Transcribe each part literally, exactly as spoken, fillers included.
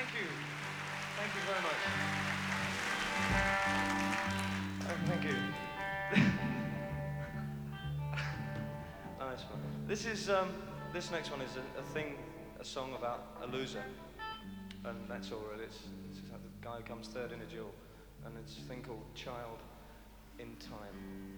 Thank you. Thank you very much. Oh, thank you. Nice one. This is um, this next one is a, a thing, a song about a loser, and that's all it is. It's just like the guy who comes third in a duel, and it's a thing called Child in Time.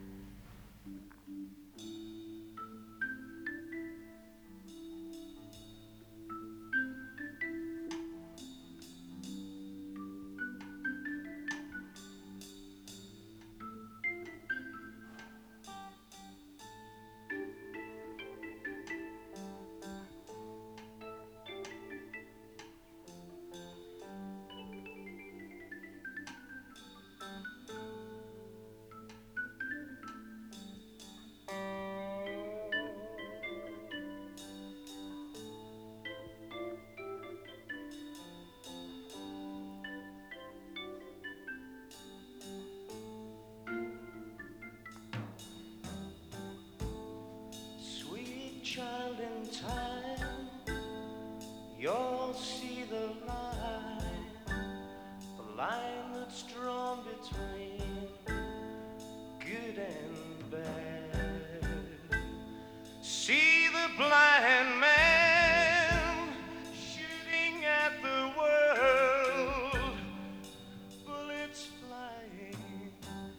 Child in time, you'll see the line, the line that's drawn between good and bad. See the blind man shooting at the world, bullets flying,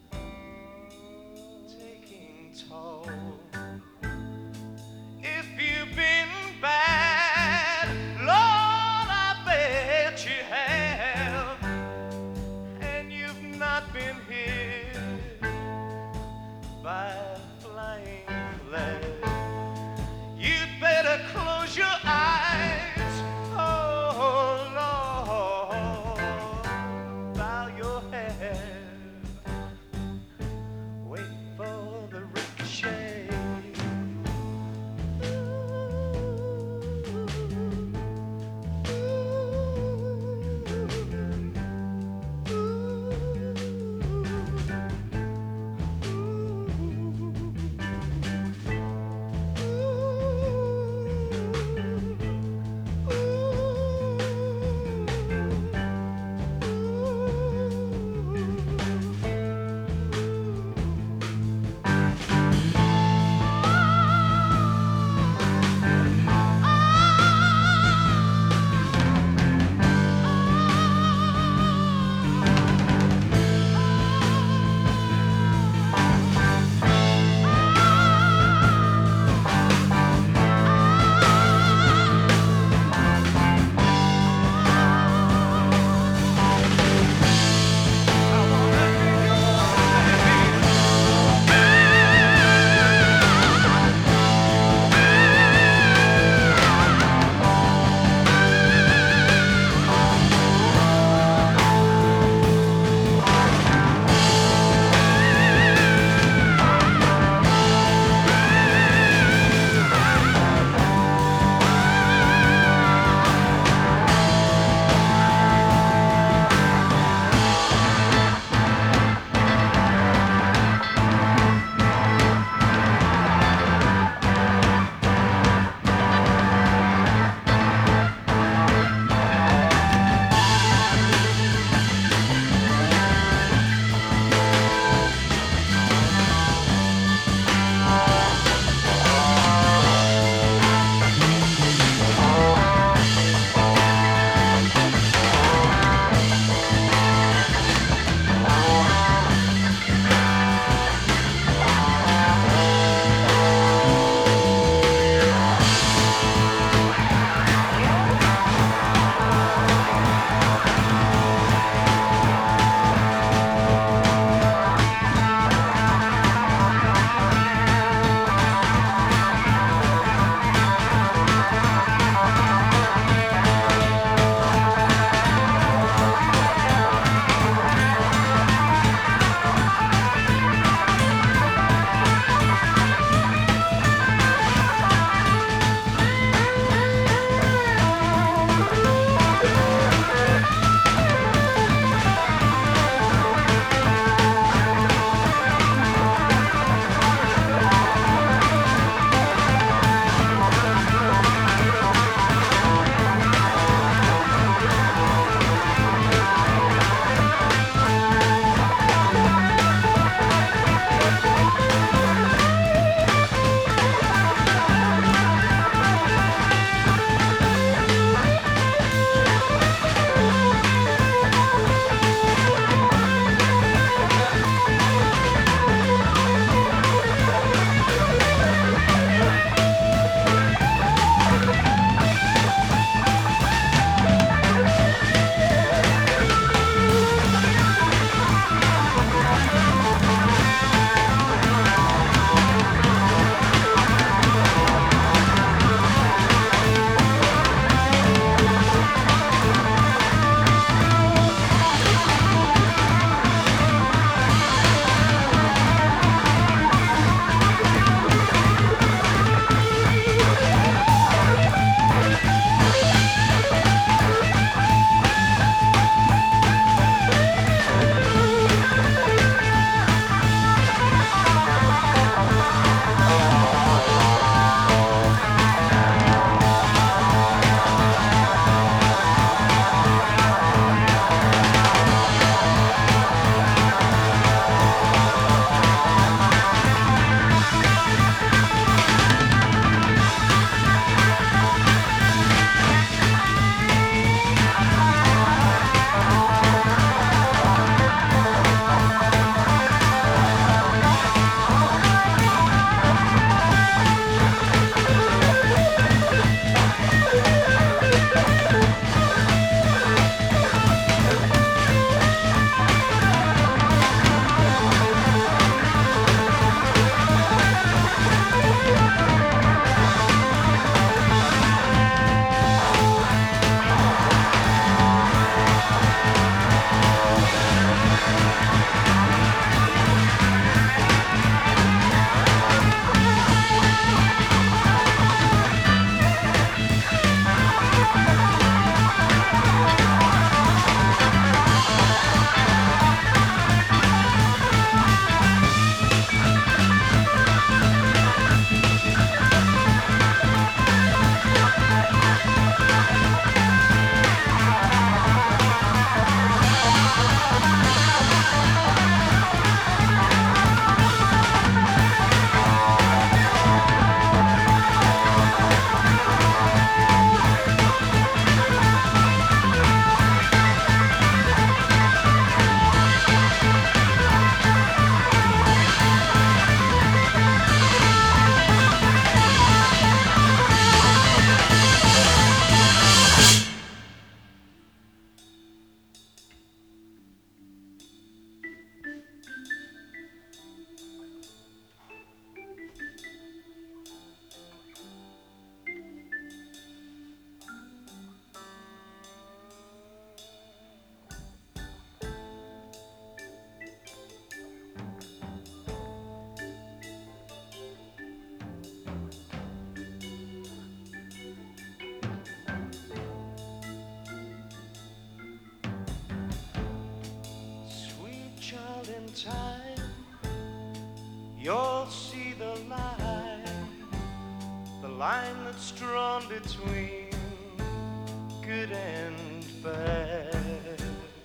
taking toll. Been hit by flying lead, you'd better close time, you'll see the line, the line that's drawn between good and bad.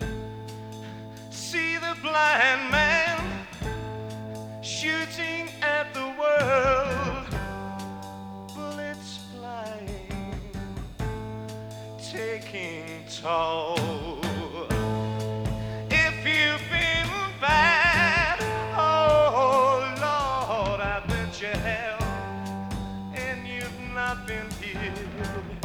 See the blind man shooting at the world, bullets flying, taking toll. If you've been bad, oh Lord, I bet you have, and you've not been healed.